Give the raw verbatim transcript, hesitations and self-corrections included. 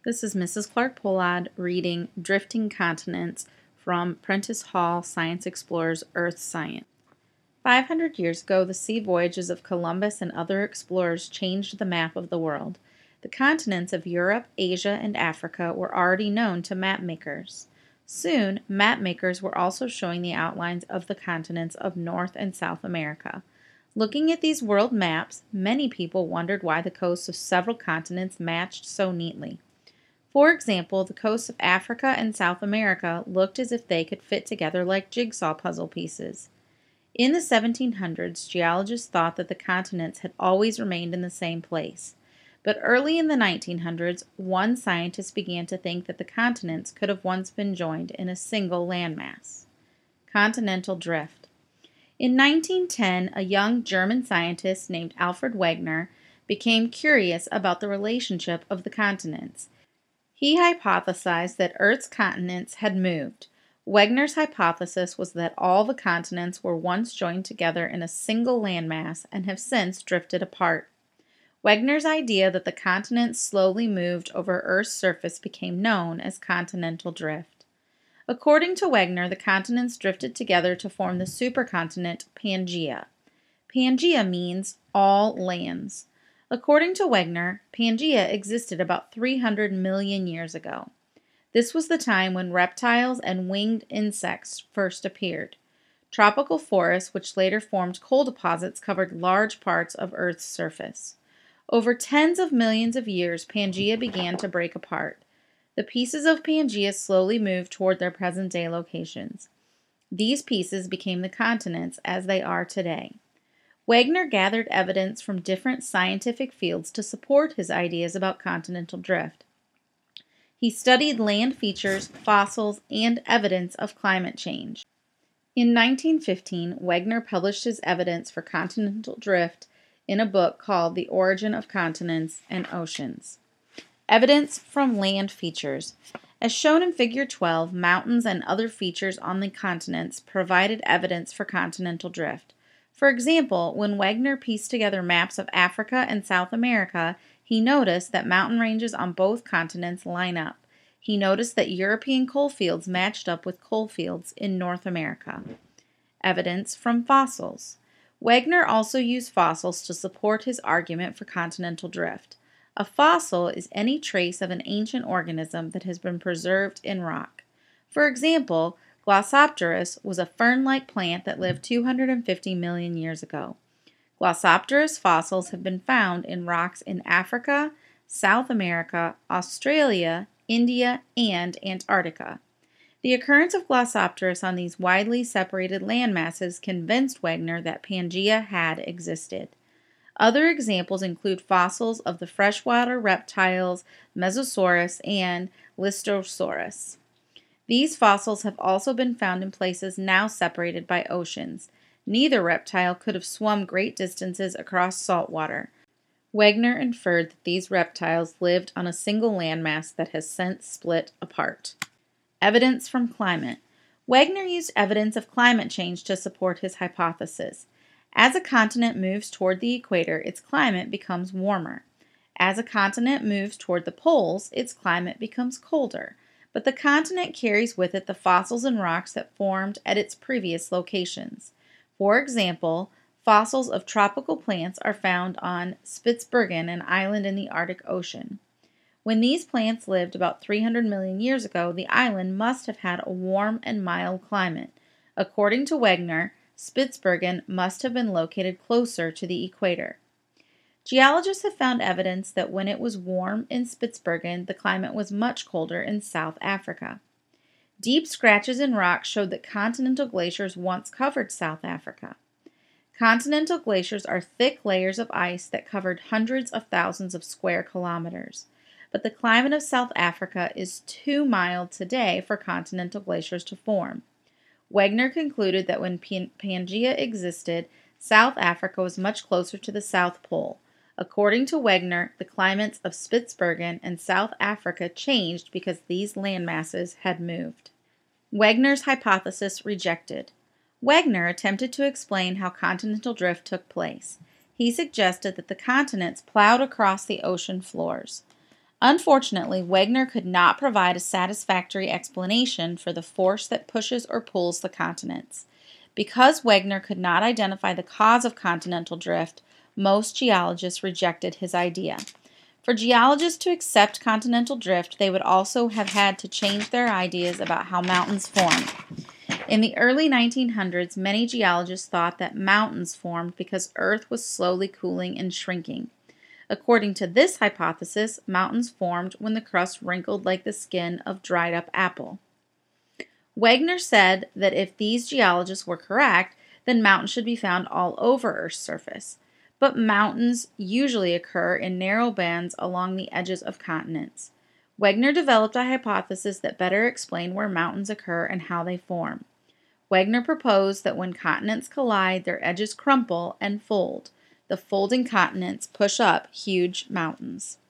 This is Missus Clark Pollard reading Drifting Continents from Prentice Hall Science Explorers Earth Science. five hundred years ago, the sea voyages of Columbus and other explorers changed the map of the world. The continents of Europe, Asia, and Africa were already known to map makers. Soon, map makers were also showing the outlines of the continents of North and South America. Looking at these world maps, many people wondered why the coasts of several continents matched so neatly. For example, the coasts of Africa and South America looked as if they could fit together like jigsaw puzzle pieces. In the seventeen hundreds, geologists thought that the continents had always remained in the same place. But early in the nineteen hundreds, one scientist began to think that the continents could have once been joined in a single landmass. Continental drift. In nineteen ten, a young German scientist named Alfred Wegener became curious about the relationship of the continents. He hypothesized that Earth's continents had moved. Wegener's hypothesis was that all the continents were once joined together in a single landmass and have since drifted apart. Wegener's idea that the continents slowly moved over Earth's surface became known as continental drift. According to Wegener, the continents drifted together to form the supercontinent Pangaea. Pangaea means all lands. According to Wegener, Pangaea existed about three hundred million years ago. This was the time when reptiles and winged insects first appeared. Tropical forests, which later formed coal deposits, covered large parts of Earth's surface. Over tens of millions of years, Pangaea began to break apart. The pieces of Pangaea slowly moved toward their present-day locations. These pieces became the continents as they are today. Wegener gathered evidence from different scientific fields to support his ideas about continental drift. He studied land features, fossils, and evidence of climate change. In nineteen fifteen, Wegener published his evidence for continental drift in a book called The Origin of Continents and Oceans. Evidence from land features. As shown in Figure twelve, mountains and other features on the continents provided evidence for continental drift. For example, when Wegener pieced together maps of Africa and South America, he noticed that mountain ranges on both continents line up. He noticed that European coal fields matched up with coal fields in North America. Evidence from fossils. Wegener also used fossils to support his argument for continental drift. A fossil is any trace of an ancient organism that has been preserved in rock. For example, Glossopteris was a fern-like plant that lived two hundred fifty million years ago. Glossopteris fossils have been found in rocks in Africa, South America, Australia, India, and Antarctica. The occurrence of Glossopteris on these widely separated landmasses convinced Wegener that Pangaea had existed. Other examples include fossils of the freshwater reptiles Mesosaurus and Listosaurus. These fossils have also been found in places now separated by oceans. Neither reptile could have swum great distances across salt water. Wegener inferred that these reptiles lived on a single landmass that has since split apart. Evidence from climate. Wegener used evidence of climate change to support his hypothesis. As a continent moves toward the equator, its climate becomes warmer. As a continent moves toward the poles, its climate becomes colder. But the continent carries with it the fossils and rocks that formed at its previous locations. For example, fossils of tropical plants are found on Spitsbergen, an island in the Arctic Ocean. When these plants lived about three hundred million years ago, the island must have had a warm and mild climate. According to Wegener, Spitsbergen must have been located closer to the equator. Geologists have found evidence that when it was warm in Spitsbergen, the climate was much colder in South Africa. Deep scratches in rocks showed that continental glaciers once covered South Africa. Continental glaciers are thick layers of ice that covered hundreds of thousands of square kilometers. But the climate of South Africa is too mild today for continental glaciers to form. Wegener concluded that when Pan- Pangaea existed, South Africa was much closer to the South Pole. According to Wegener, the climates of Spitsbergen and South Africa changed because these landmasses had moved. Wegener's hypothesis rejected. Wegener attempted to explain how continental drift took place. He suggested that the continents plowed across the ocean floors. Unfortunately, Wegener could not provide a satisfactory explanation for the force that pushes or pulls the continents. Because Wegener could not identify the cause of continental drift, most geologists rejected his idea. For geologists to accept continental drift, they would also have had to change their ideas about how mountains formed. In the early nineteen hundreds, many geologists thought that mountains formed because Earth was slowly cooling and shrinking. According to this hypothesis, mountains formed when the crust wrinkled like the skin of dried-up apple. Wegener said that if these geologists were correct, then mountains should be found all over Earth's surface. But mountains usually occur in narrow bands along the edges of continents. Wegener developed a hypothesis that better explained where mountains occur and how they form. Wegener proposed that when continents collide, their edges crumple and fold. The folding continents push up huge mountains.